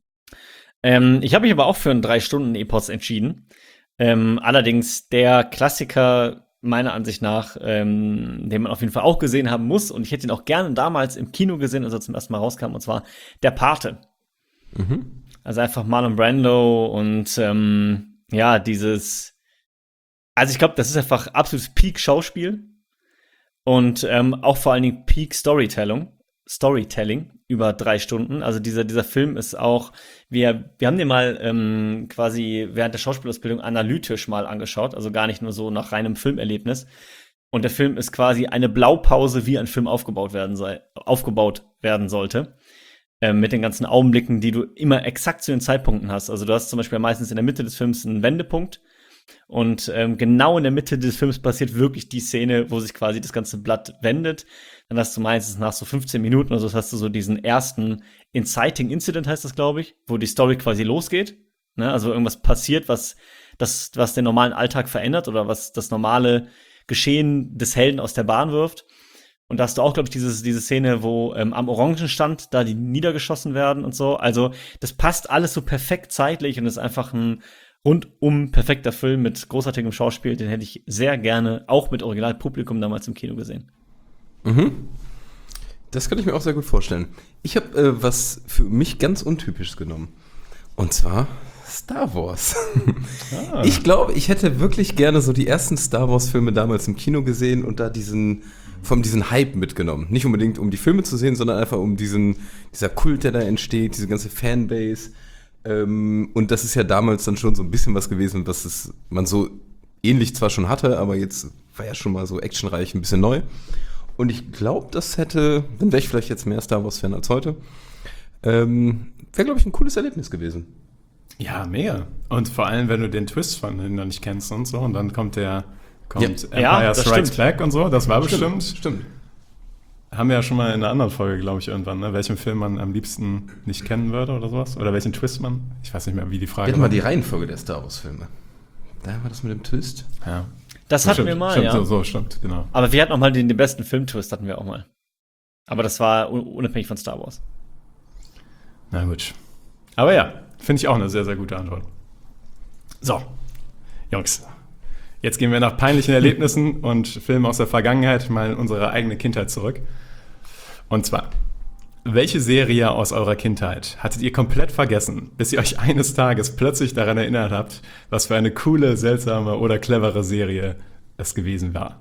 Ähm, ich habe mich aber auch für einen drei-Stunden-Epos entschieden. Ähm, allerdings der Klassiker meiner Ansicht nach, ähm, den man auf jeden Fall auch gesehen haben muss, und ich hätte ihn auch gerne damals im Kino gesehen, als er zum ersten Mal rauskam, und zwar Der Pate. Mhm. Also einfach Marlon Brando und ähm, ja, dieses, also ich glaube, das ist einfach absolutes Peak-Schauspiel und ähm, auch vor allen Dingen Peak-Storytelling, Storytelling über drei Stunden. Also dieser, dieser Film ist auch, wir, wir haben den mal ähm, quasi während der Schauspielausbildung analytisch mal angeschaut, also gar nicht nur so nach reinem Filmerlebnis. Und der Film ist quasi eine Blaupause, wie ein Film aufgebaut werden sei, aufgebaut werden sollte. Ähm, mit den ganzen Augenblicken, die du immer exakt zu den Zeitpunkten hast. Also du hast zum Beispiel meistens in der Mitte des Films einen Wendepunkt und ähm, genau in der Mitte des Films passiert wirklich die Szene, wo sich quasi das ganze Blatt wendet. Dann hast du meistens nach so fünfzehn Minuten oder so, hast du so diesen ersten Inciting Incident, heißt das, glaube ich, wo die Story quasi losgeht. Ne? Also irgendwas passiert, was, das, was den normalen Alltag verändert oder was das normale Geschehen des Helden aus der Bahn wirft. Und da hast du auch, glaube ich, dieses, diese Szene, wo ähm, am Orangenstand da die niedergeschossen werden und so. Also das passt alles so perfekt zeitlich und ist einfach ein rundum perfekter Film mit großartigem Schauspiel. Den hätte ich sehr gerne auch mit Originalpublikum damals im Kino gesehen. Mhm. Das kann ich mir auch sehr gut vorstellen. Ich habe äh, was für mich ganz Untypisches genommen. Und zwar Star Wars. Ah. Ich glaube, ich hätte wirklich gerne so die ersten Star Wars-Filme damals im Kino gesehen und da diesen, vom diesen Hype mitgenommen. Nicht unbedingt, um die Filme zu sehen, sondern einfach um diesen, dieser Kult, der da entsteht, diese ganze Fanbase. Ähm, und das ist ja damals dann schon so ein bisschen was gewesen, was es, man so ähnlich zwar schon hatte, aber jetzt war ja schon mal so actionreich, ein bisschen neu. Und ich glaube, das hätte, dann wäre ich vielleicht jetzt mehr Star Wars-Fan als heute, ähm, wäre, glaube ich, ein cooles Erlebnis gewesen. Ja, mega. Und vor allem, wenn du den Twist von denen noch nicht kennst und so, und dann kommt der, kommt Ja. Empire Ja, das Strikes stimmt. Back und so, das war bestimmt. Stimmt. Haben wir ja schon mal in einer anderen Folge, glaube ich, irgendwann, ne? Welchen Film man am liebsten nicht kennen würde oder sowas. Oder welchen Twist man. Ich weiß nicht mehr, wie die Frage Wir hatten war. mal die Reihenfolge der Star Wars-Filme. Da war das mit dem Twist. Ja. Das So, hatten stimmt, wir mal, stimmt, ja. So, so, stimmt, genau. Aber wir hatten auch mal den, den besten Filmtwist, hatten wir auch mal. Aber das war un- unabhängig von Star Wars. Na gut. Aber ja, finde ich auch eine sehr, sehr gute Antwort. So, Jungs. Jetzt gehen wir nach peinlichen Erlebnissen und Filmen aus der Vergangenheit mal in unsere eigene Kindheit zurück. Und zwar, welche Serie aus eurer Kindheit hattet ihr komplett vergessen, bis ihr euch eines Tages plötzlich daran erinnert habt, was für eine coole, seltsame oder clevere Serie es gewesen war?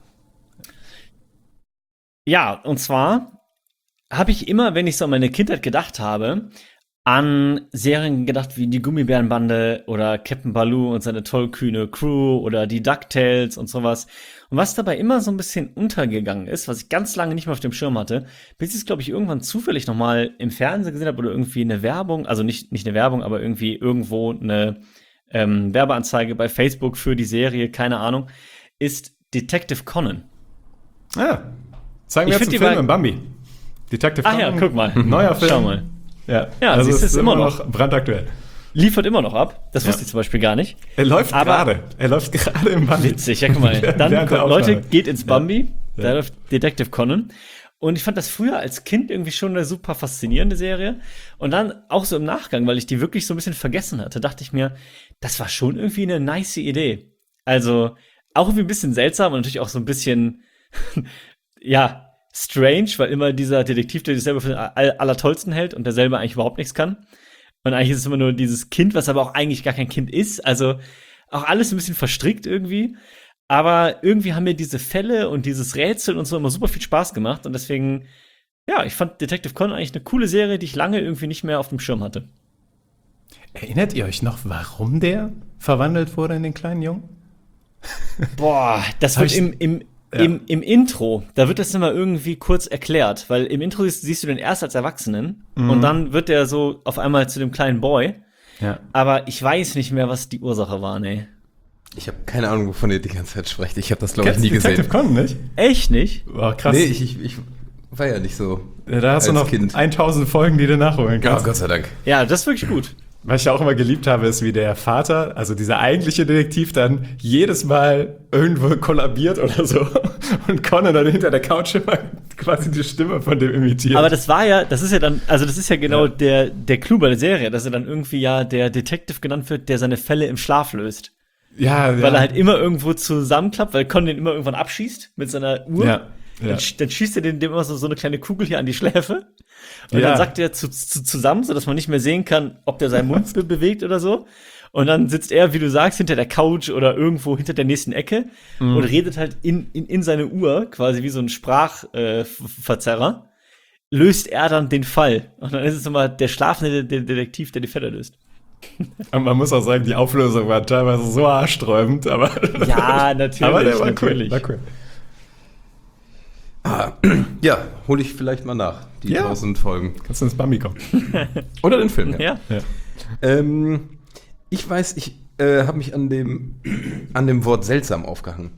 Ja, und zwar habe ich immer, wenn ich so an meine Kindheit gedacht habe, an Serien gedacht wie die Gummibärenbande oder Captain Baloo und seine tollkühne Crew oder die DuckTales und sowas. Und was dabei immer so ein bisschen untergegangen ist, was ich ganz lange nicht mehr auf dem Schirm hatte, bis ich es, glaube ich, irgendwann zufällig noch mal im Fernsehen gesehen habe oder irgendwie eine Werbung, also nicht, nicht eine Werbung, aber irgendwie irgendwo eine ähm, Werbeanzeige bei Facebook für die Serie, keine Ahnung, ist Detective Conan. Ah, zeigen Ich wir jetzt find einen die Film bei- im Bambi. Detective Ach ja, Conan, guck mal. neuer Film. Schau mal. Ja, Ja, also siehst du, es ist immer noch. brandaktuell. Liefert immer noch ab. Das Ja. wusste ich zum Beispiel gar nicht. Er läuft Aber- gerade. Er läuft gerade im Bambi. Witzig, ja, guck mal. Dann, Während der kommt, Leute, Aufnahme. geht ins Bambi. Ja. Da läuft Detective Conan. Und ich fand das früher als Kind irgendwie schon eine super faszinierende Serie. Und dann auch so im Nachgang, weil ich die wirklich so ein bisschen vergessen hatte, dachte ich mir, das war schon irgendwie eine nice Idee. Also auch irgendwie ein bisschen seltsam und natürlich auch so ein bisschen, ja, strange, weil immer dieser Detektiv, der sich selber für den all- Allertollsten hält und der selber eigentlich überhaupt nichts kann. Und eigentlich ist es immer nur dieses Kind, was aber auch eigentlich gar kein Kind ist. Also auch alles ein bisschen verstrickt irgendwie. Aber irgendwie haben mir diese Fälle und dieses Rätsel und so immer super viel Spaß gemacht. Und deswegen, ja, ich fand Detective Conan eigentlich eine coole Serie, die ich lange irgendwie nicht mehr auf dem Schirm hatte. Erinnert ihr euch noch, warum der verwandelt wurde in den kleinen Jungen? Boah, das Hab wird ich- im, im, Ja. im, im Intro, da wird das immer irgendwie kurz erklärt, weil im Intro siehst, siehst du den erst als Erwachsenen Mhm. und dann wird der so auf einmal zu dem kleinen Boy. Ja. Aber ich weiß nicht mehr, was die Ursache war, nee. Ich habe keine Ahnung, wovon ihr die ganze Zeit sprecht. Ich habe das, glaube ich, Kennst nie du Detective gesehen. Conan nicht? Echt nicht? Boah, krass. Nee, ich, ich, ich war ja nicht so. Ja, da hast du als noch Kind. tausend Folgen, die du nachholen Ja, kannst. Gott sei Dank. Ja, das ist wirklich gut. Was ich auch immer geliebt habe, ist, wie der Vater, also dieser eigentliche Detektiv, dann jedes Mal irgendwo kollabiert oder so und Conan dann hinter der Couch immer quasi die Stimme von dem imitiert. Aber das war ja, das ist ja dann, also das ist ja genau Ja. der, der Clou bei der Serie, dass er dann irgendwie ja der Detective genannt wird, der seine Fälle im Schlaf löst. ja, ja. Weil er halt immer irgendwo zusammenklappt, weil Conan den immer irgendwann abschießt mit seiner Uhr. Ja, ja. Dann, sch- dann schießt er den, dem immer so, so eine kleine Kugel hier an die Schläfe. Und Ja. dann sagt er zu, zu, zusammen, sodass man nicht mehr sehen kann, ob der seinen Mund be bewegt oder so. Und dann sitzt er, wie du sagst, hinter der Couch oder irgendwo hinter der nächsten Ecke Mhm. und redet halt in, in, in seine Uhr, quasi wie so ein Sprachverzerrer. Äh, Verzerrer. Löst er dann den Fall. Und dann ist es immer der schlafende De- Detektiv, der die Fälle löst. Und man muss auch sagen, die Auflösung war teilweise so haarsträubend, aber Ja, natürlich, aber der war natürlich. cool. War cool. Ja, hole ich vielleicht mal nach, die Ja. tausend Folgen. Kannst du ins Bambi kommen? Oder den Film, ja. Ja. Ja. Ähm, ich weiß, ich äh, habe mich an dem, an dem Wort seltsam aufgehangen.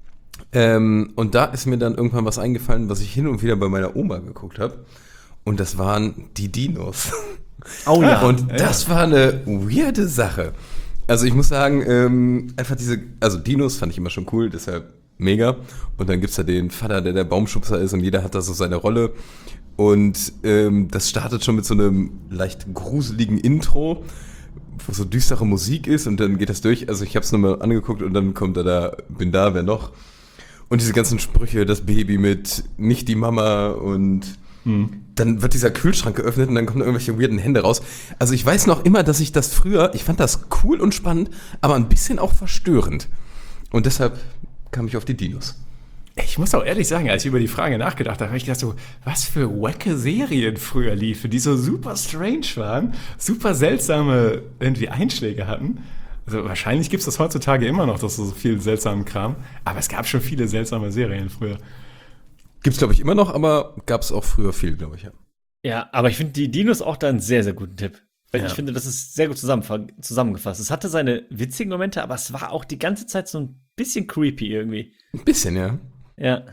Ähm, und da ist mir dann irgendwann was eingefallen, was ich hin und wieder bei meiner Oma geguckt habe. Und das waren die Dinos. Oh ja. Und das war eine weirde Sache. Also ich muss sagen, ähm, einfach diese, also Dinos fand ich immer schon cool, deshalb mega. Und dann gibt's da den Vater, der der Baumschubser ist und jeder hat da so seine Rolle. Und ähm, das startet schon mit so einem leicht gruseligen Intro, wo so düstere Musik ist und dann geht das durch. Also ich habe es nochmal angeguckt und dann kommt da, da, bin da, wer noch? Und diese ganzen Sprüche, das Baby mit nicht die Mama und dann wird dieser Kühlschrank geöffnet und dann kommen da irgendwelche weirden Hände raus. Also ich weiß noch immer, dass ich das früher, ich fand das cool und spannend, aber ein bisschen auch verstörend. Und deshalb kam ich auf die Dinos. Ich muss auch ehrlich sagen, als ich über die Frage nachgedacht habe, habe ich gedacht so, was für wacke Serien früher liefen, die so super strange waren, super seltsame irgendwie Einschläge hatten. Also wahrscheinlich gibt es das heutzutage immer noch, dass so viel seltsamen Kram, aber es gab schon viele seltsame Serien früher. Gibt's glaube ich immer noch, aber gab's auch früher viel, glaube ich, ja. Ja, aber ich finde die Dinos auch da einen sehr, sehr guten Tipp. Weil Ja. ich finde, das ist sehr gut zusammenfa- zusammengefasst. Es hatte seine witzigen Momente, aber es war auch die ganze Zeit so ein bisschen creepy irgendwie. Ein bisschen, ja. Ja.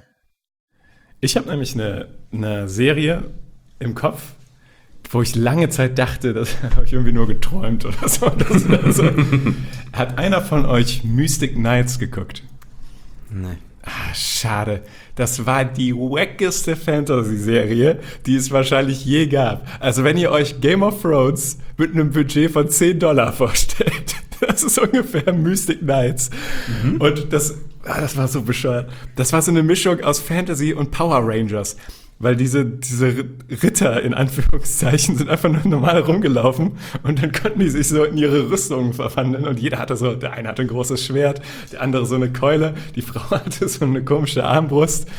Ich habe nämlich eine, eine Serie im Kopf, wo ich lange Zeit dachte, das habe ich irgendwie nur geträumt oder so. Das, also, hat einer von euch Mystic Knights geguckt? Nein. Ah, schade. Das war die wackeste Fantasy-Serie, die es wahrscheinlich je gab. Also wenn ihr euch Game of Thrones mit einem Budget von zehn Dollar vorstellt, das ist ungefähr Mystic Knights. Und das, ah, das war so bescheuert. Das war so eine Mischung aus Fantasy und Power Rangers. Weil diese, diese Ritter, in Anführungszeichen, sind einfach nur normal rumgelaufen und dann konnten die sich so in ihre Rüstungen verwandeln und jeder hatte so, der eine hatte ein großes Schwert, der andere so eine Keule, die Frau hatte so eine komische Armbrust.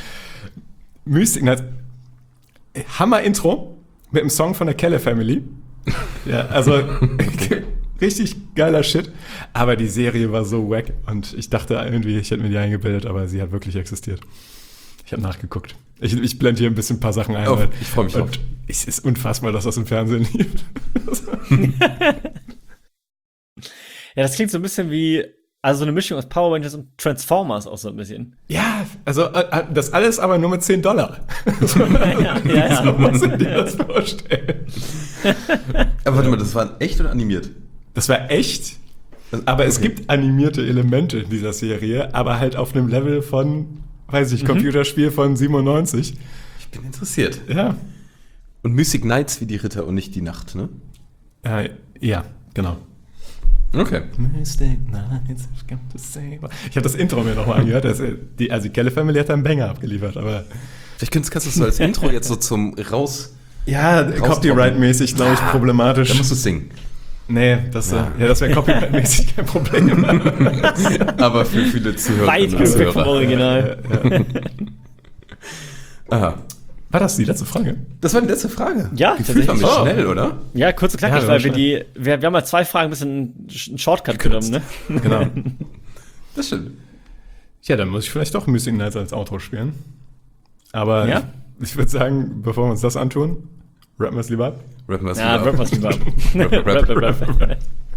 Mystic Knights. Hammer-Intro mit einem Song von der Keller Family. Ja, also richtig geiler Shit. Aber die Serie war so wack und ich dachte irgendwie, ich hätte mir die eingebildet, aber sie hat wirklich existiert. Ich habe nachgeguckt. Ich, ich blende hier ein bisschen ein paar Sachen ein. Oh, weil- ich freu mich und drauf. Es ist unfassbar, dass das im Fernsehen lief. Ja, das klingt so ein bisschen wie, also so eine Mischung aus Power Rangers und Transformers auch so ein bisschen. Ja, also äh, das alles aber nur mit zehn Dollar. Ja, ja, ja. So muss ich dir das vorstellen. Aber warte mal, das war echt oder animiert? Das war echt, aber es Okay. gibt animierte Elemente in dieser Serie, aber halt auf einem Level von, weiß ich, Computerspiel von siebenundneunzig. Ich bin interessiert. Ja. Und Mystic Knights wie die Ritter und nicht die Nacht, ne? Äh, ja, genau. Okay. Mystic Knights have come to save. Ich habe das Intro mir nochmal angehört. Das, äh, die, also die Keller Family hat da einen Banger abgeliefert, aber Vielleicht kannst, kannst du es so als Intro jetzt so zum Raus... ja, Raustrocknen. Copyright-mäßig, glaube ich, problematisch. Da musst du singen. Nee, das, Ja. ja. ja, das wäre copyright-mäßig kein Problem. Aber für viele Zuhörer. Weit genug weg vom Original. Aha. War das die letzte Frage? Das war die letzte Frage. Ja, Gefühlt waren wir tatsächlich. schnell, oder? Ja, kurz und knackig, Ja, weil wir wahrscheinlich. die, wir, wir haben ja zwei Fragen ein bisschen einen Shortcut genommen, ne? Genau. Das stimmt. Ja, dann muss ich vielleicht doch Missing Nights als Outro spielen. Aber Ja? ich würde sagen, bevor wir uns das antun, rappen wir es lieber ab. Rappen wir es Ja, lieber ab. rap was lieber. Rap, rap, Rap, rap, rap.